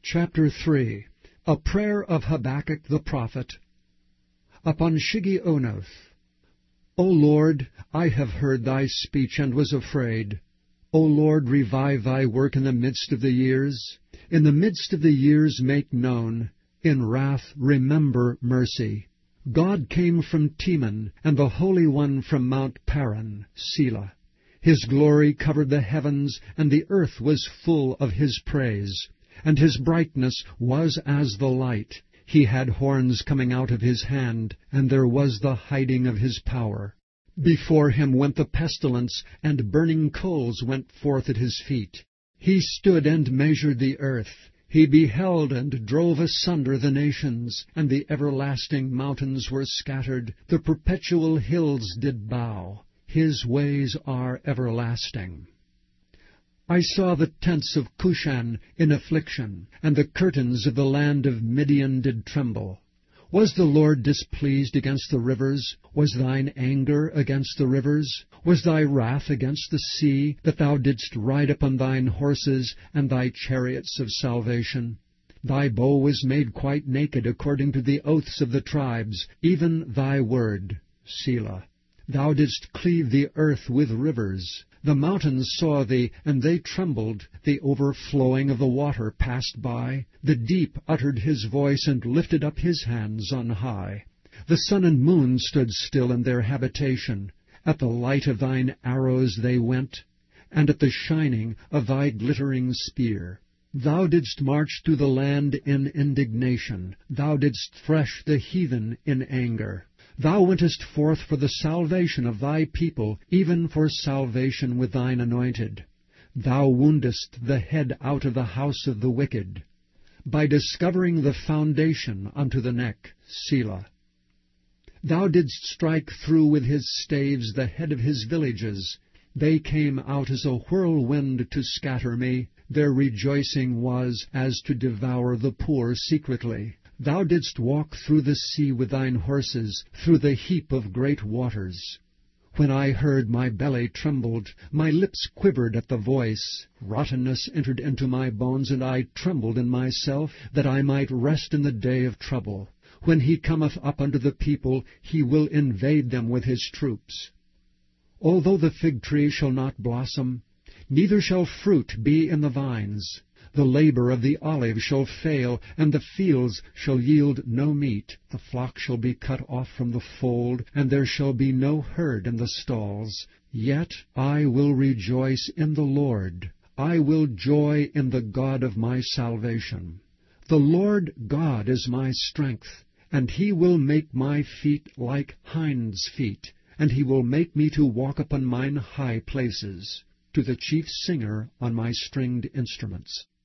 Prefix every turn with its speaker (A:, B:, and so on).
A: Chapter 3. A Prayer of Habakkuk the Prophet. Upon Shigionoth. O Lord, I have heard thy speech and was afraid. O Lord, revive thy work in the midst of the years. In the midst of the years make known. In wrath remember mercy. God came from Teman, and the Holy One from Mount Paran, Selah. His glory covered the heavens, and the earth was full of his praise. And his brightness was as the light. He had horns coming out of his hand, and there was the hiding of his power. Before him went the pestilence, and burning coals went forth at his feet. He stood and measured the earth. He beheld and drove asunder the nations, and the everlasting mountains were scattered. The perpetual hills did bow. His ways are everlasting. I saw the tents of Cushan in affliction, and the curtains of the land of Midian did tremble. Was the Lord displeased against the rivers? Was thine anger against the rivers? Was thy wrath against the sea, that thou didst ride upon thine horses, and thy chariots of salvation? Thy bow was made quite naked according to the oaths of the tribes, even thy word, Selah. Thou didst cleave the earth with rivers. The mountains saw thee, and they trembled. The overflowing of the water passed by. The deep uttered his voice, and lifted up his hands on high. The sun and moon stood still in their habitation. At the light of thine arrows they went, and at the shining of thy glittering spear. Thou didst march through the land in indignation. Thou didst thresh the heathen in anger. Thou wentest forth for the salvation of thy people, even for salvation with thine anointed. Thou woundest the head out of the house of the wicked, by discovering the foundation unto the neck, Selah. Thou didst strike through with his staves the head of his villages. They came out as a whirlwind to scatter me. Their rejoicing was as to devour the poor secretly. Thou didst walk through the sea with thine horses, through the heap of great waters. When I heard, my belly trembled, my lips quivered at the voice. Rottenness entered into my bones, and I trembled in myself, that I might rest in the day of trouble. When he cometh up unto the people, he will invade them with his troops. Although the fig tree shall not blossom, neither shall fruit be in the vines, the labor of the olive shall fail, and the fields shall yield no meat. The flock shall be cut off from the fold, and there shall be no herd in the stalls. Yet I will rejoice in the Lord. I will joy in the God of my salvation. The Lord God is my strength, and he will make my feet like hinds' feet, and he will make me to walk upon mine high places, to the chief singer on my stringed instruments.